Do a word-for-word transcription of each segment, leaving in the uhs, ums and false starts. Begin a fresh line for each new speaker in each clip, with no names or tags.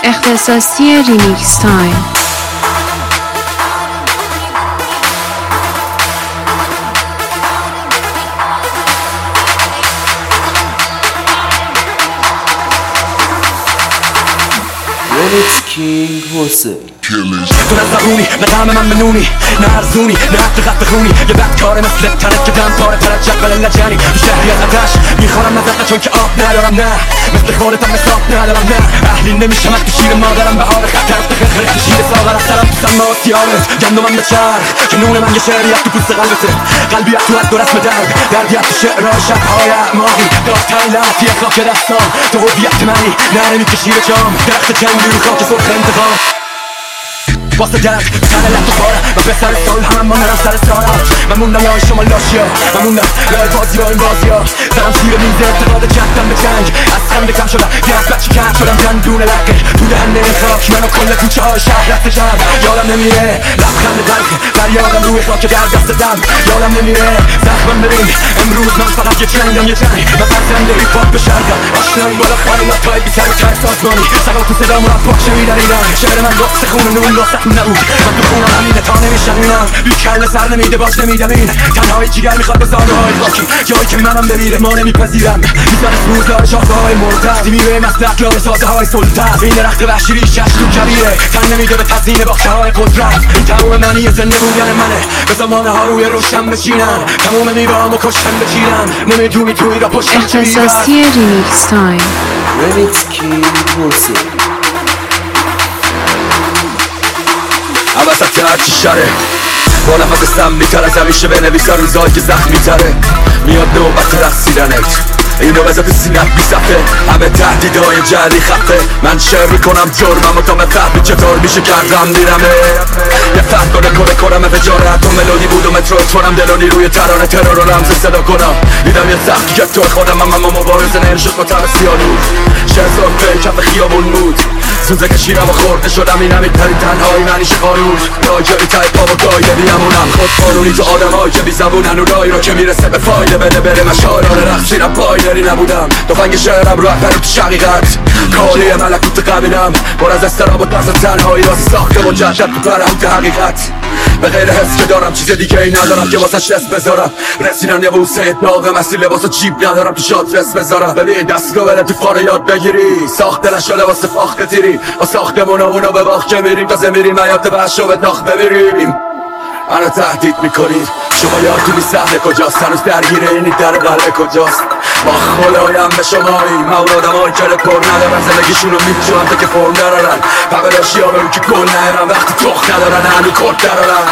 اختصاصی ریمیکس تایم.
Remix King حسین
تو نه زبونی نه طعم من منونی نه ارزونی نه حتی خط خونی یه بد کاره مثل تنک که دم پاره پرد جدول لجنی تو شهری از آتش میخورم نزدن چون که آب ندارم نه مثل خودتم مثاب ندارم نه اهلی نمیشم از تو شیر مادرم به حال خطر افتخر خرید تو شیر ساغر از سرم تو سما سیامت گندمم به چرخ که نون من یه شعری از تو پوست قلبته قلبی از تو از دو رسم درد دردی از تو شعرها شبهای اعماقی داستانی لحظی خاک دستام تو هویت منی نره میکشی به جام درخت جنگی رو خاک سرخ انتقام واسه درد تنه لب تو پاره و به سر سال هم من نرم سر سالم من موندم یا شما لاشیا من موندم لای بازی با این بازی ها سرم سیر میزه ارتقاد جدم به جنگ از خنده کم شدم یه از بچه کم شدم دندون لقه تو دهنه خاک منو کل کوچه های شهر رفت جمع یادم نمیره لبخند تلخ فریادم روی خاک در دست دم یادم نمیره زخمم ببین امروز من فقط یه چنگم یه چنگ و فرزنده هیپ هاپ به شرقم آشنایی بالا خیلات پای بی سر و ته سازمانی سقا تو صدامون از پاک شمیدریدم شعر من گفت خون نون واسه نبود من تو خونم همینه تا نمیشنینم بی کل سر نمیده باش نمیدم این تنهایی جیگر میخواد به ساده های خاکی جایی که منم بمیره ما نمیپذیرم میزن سوزدار شاخه های مرتب میوه مسلک یا به سازه های سلطت این درخت وحشی ریشش تو کبیره تن نمیده به تزیین باخچه های قدرت این تموم منی زنده بودن منه به زمانه ها روی روشن بچینن تموم میوه‌هامو کشتن بچینن نمیدونی توی را پشتم چه میبرد
اختصاصی ریمیکس تایم.
Remix King حسین
عوضت هرچی شره با نفس سمی‌تر از همیشه بنویسن روزایی که زخمی تره میاد نوبت رقصیدنت اینو بذار تو سینت بی صفحه همه تهدیدهای جعلی خفه من شعر میکنم جرمم و تا بفهمی چطور میشه کردم دیرمه یه فهم کنه کنه کنم افجارت و ملودی بود و مترو کنم دل و نیروی ترانه ترور رو رمز صدا کنم دیدم یه سختی که تو خودم اما مبارزه نمیشد با تب سیانور شعر صرفه کف خیابون بود سوزه کشیرم و خورده شدم این همین ترین تنهایی منیش قانون راجعی تای پا و گایده بیمونم خود قانونی تو آدم های که بی زبونن و رای رو که میرسه به فایده بده بره من شاعران رقصیرم پایداری نبودم دفنگ شعرم رو اپرو تو شقیقت کالی ملکوت قبیلم بر از استراب و ترس تنهایی راستی ساخته مجدد تو فرهنگ حقیقت به غیر حس که دارم چیز دیگه ای ندارم که واسه شست بذارم رسیدم یه بوسه داغ مسیل لباس جیب ندارم تو شاد رس بذارم ببین دست رو بره تو فاره یاد بگیری ساخته نشده واسه فاخته تیری با ساختمون همونو به باخچه میریم تازه میریم حیات وحش رو به داغ ببیریم منو تهدید میکنید شما یادتونی صحنه کجاست هنوز درگیره اینی در قلعه کجاست با خدایم به شمایی مولادم های کل پر ندارن زندگیشونو میجوان تا که فرم ندارن پقلاشی ها بگو که گل نهرن وقتی تخ ندارن هنو کرد ندارن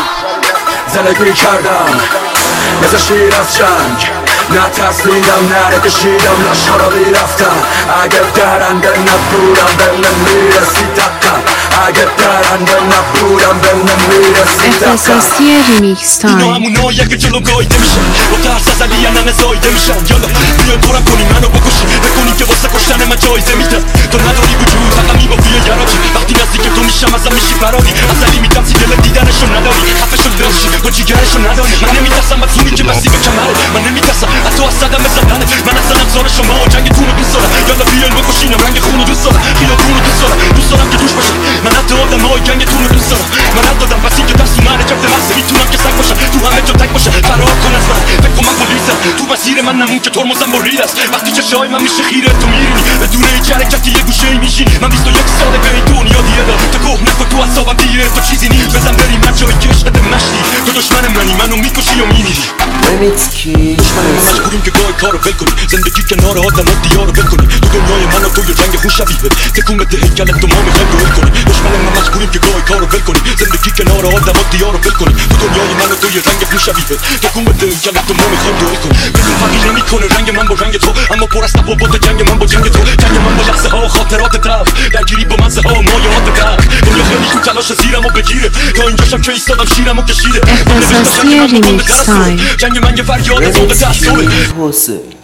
زندگی کردم مثل شیر از جنگ نه ترسیدم نه کشیدم لاشا را بیرفتم اگه درنده نبودم به نمیرسی دقم اگه درنده نبودم به نمیرسی دقم
اختصاصی ریمیکس
اینا
تایم.
همونایی که جلو گایده میشن با ترس از علی ننه زایده میشن یالا بیان دورم کنی منو بکشی بکنی که واسه کشتن من جایزه میدم تو نداری وجود فقط میبافی یه گراجی وقتی نزدیک تو میشم ازم میشی فراری از علی میترسی دل دیدنشو نداری خفشو درشی تو جیگرشو نداری من نمیترسم از اونی که بسی به کمره من نمیترسم از تو از صدم زدنه من از صدم زار شما و جنگتون رو دوست دارم یالا بیان بکشینم رنگ خونو دوست دارم خیابون رو دوست دارم دوست دارم که دوش باشم من حتی آدم های جنگتون رو دوست دارم من حتی دادم پس این که دست اومده جفت مغزه میتونم که سگ باشم تو همه جا تک باشم فرار کن از من فکر کن من پلیسم تو مسیر من نمون که ترمزم برید است وقتی چشای من میشه خیره تو میرینی بدون هیچ حرکتی یه گوشه ای میشینی من بیست و یک ساله به این دنیا دیگه دار تو گوه نکن تو اعصابم دیره تو چیزی نیست بزن بریم من جایی که عشقت مشتی تو دشمن منی منو میکشی و میمیری
Remix King
مجبوریم که گاهی کارو ول کنی زندگی کنار آدم و دیارو ول کنی تو دنیای من و توی جنگ خون شبیه تکون بده هیکلت تو ما میخوایم دوئل کنی دشمن من مجبوریم که گاهی کارو ول کنی زندگی کنار آدم و دیارو ول کنی تو دنیای من و توی جنگ خون شبیه تکون بده هیکلت تو ما میخوایم دوئل کنی بدون فرقی نمیکنه رنگ من با رنگ تو اما پر از تفاوت جنگ من با جنگ تو جنگ من با لحظه ها خاطرات تلخ درگیری با مزه ها مایات تلخ دنیا خیلی تو تلاش زیرمو بگیره تا اینجاشم که ایستادم شیرمو کشیده
اختصاصی ریمیکس تایم.
جنگ من یه فریاد
Remix King حسین